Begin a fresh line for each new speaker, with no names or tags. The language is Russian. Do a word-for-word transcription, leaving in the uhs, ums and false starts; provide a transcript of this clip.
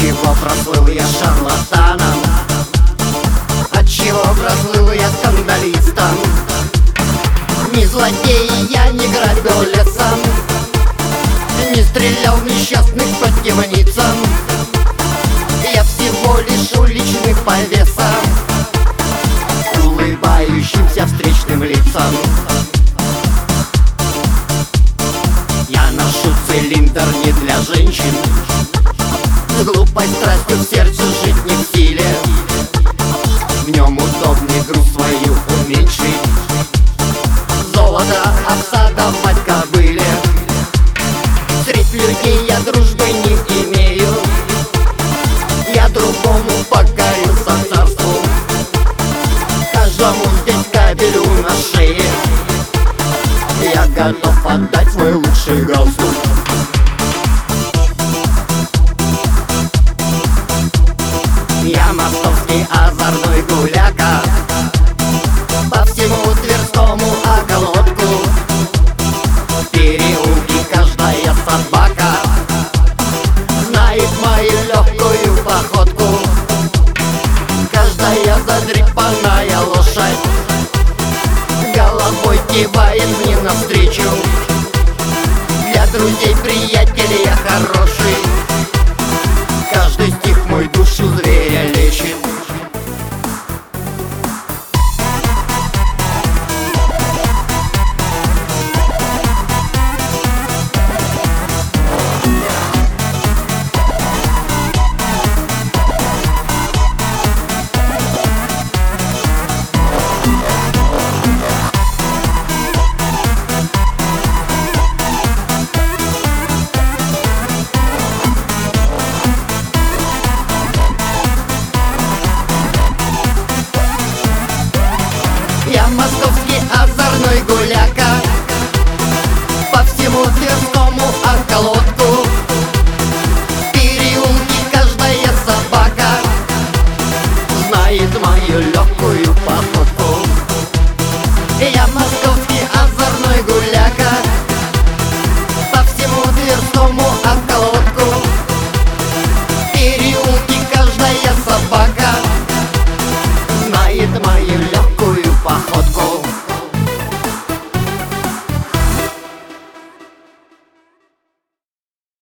Отчего прослыл я шарлатаном? Отчего прослыл я скандалистом? Не злодей, я не грабил лесом, не стрелял в несчастных по темницам. Я всего лишь уличный повеса, улыбающимся встречным лицам. Я ношу цилиндр не для женщин, с глупой страстью в сердце жить не в силе. В нем удобнее груз свою уменьшить, золото обсадовать кобыле. Средь людей я дружбы не имею, я другому покорился царству. Каждому здесь кабелю на шее, я готов отдать свой лучший галстук. Я московский озорной гуляка, по всему Тверскому околотку. В переулке каждая собака знает мою легкую походку. Каждая задрипанная лошадь головой кивает мне навстречу. Для друзей приятелей